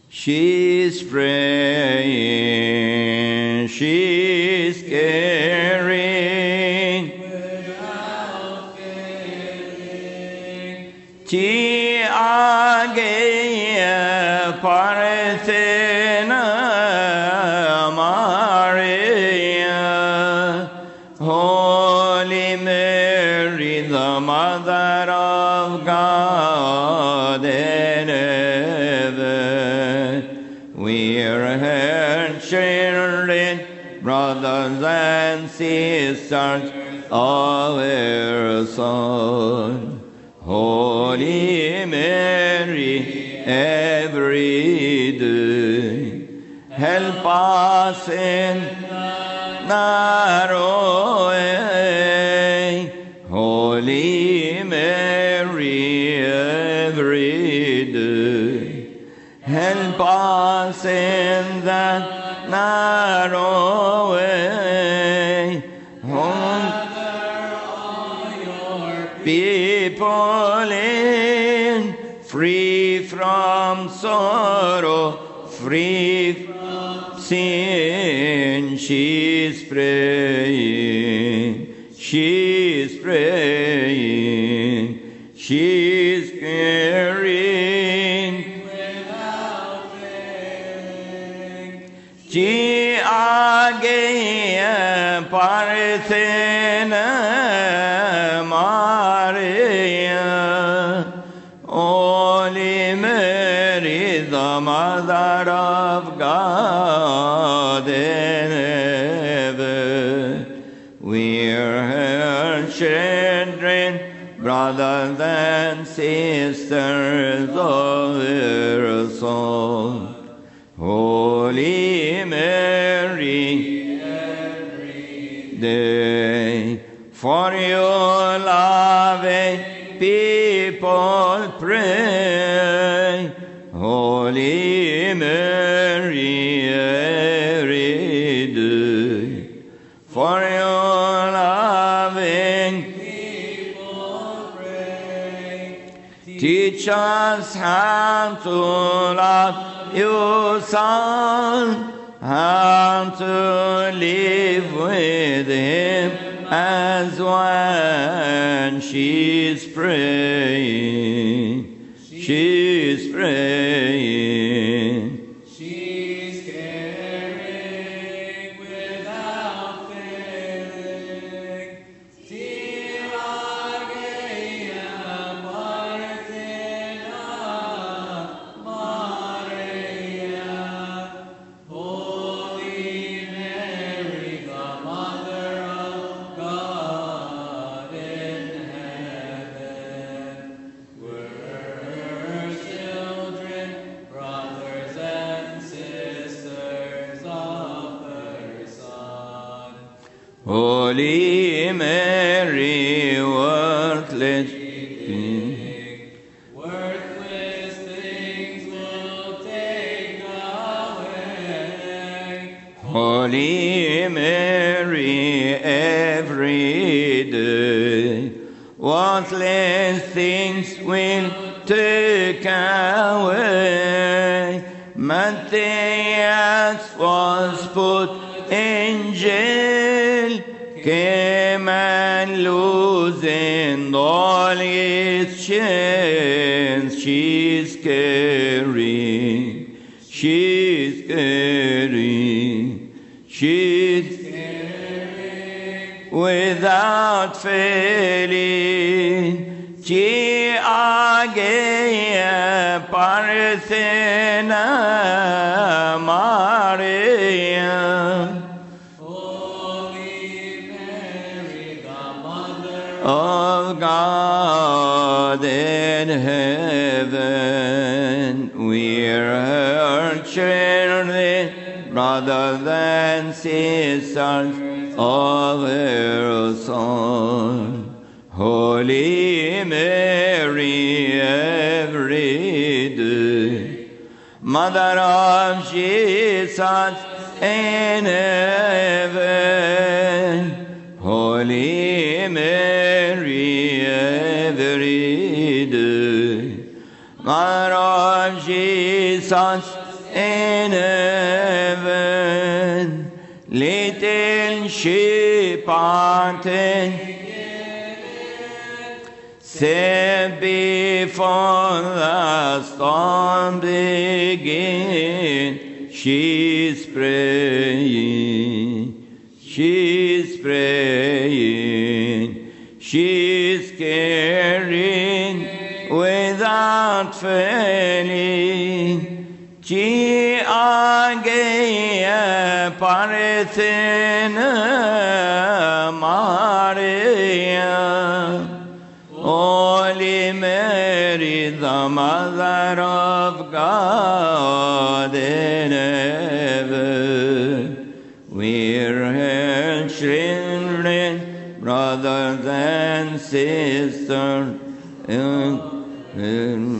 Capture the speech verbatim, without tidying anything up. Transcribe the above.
She's praying, she's caring, without failing. Ti agea parthena Maria, Holy Mary, the Mother of God in heaven, we're her children, brothers and sisters of her Son. Holy Mary, every day, help us in narrow way. Holy Mary, every day, help us in that narrow way. People in, free from sorrow, free from sin, she's praying, she's praying, she's caring, Without failing. Ti agea parthena Maria, Holy Mary, the Mother of God in heaven, we're her children, brothers and sisters of her Son. Holy Mary, Every day, for your loving people pray. Holy Mary, every day, for your loving people pray. teach us how to love you, Son, how to live with Him as one. She's praying, she's praying, She's caring without failing. Till agea parthena Maria, Holy Mary, the Mother of God in heaven, we're her children, brothers and sisters of her Son. Holy Mary, worthless. Worthless things will take away. Holy Mary, every day, worthless things will take away. Matthias was put in jail, came and loosened all his chains. She's carrying, she's carrying, she's without failing. Ti agea parthena Maria, Holy Mary, the Mother of God in heaven, we're her children, brothers and sisters of her Son. Holy Mary, every day, Mother of Jesus in heaven, Holy Mary, every day, Mother of Jesus in heaven, little sheep parted, set before the storm begin. She's praying, she's praying, she's caring without failing. Ci agea parethena Maria, Holy Mary, the Mother of God in heaven. We're her children, brothers and sisters, and, and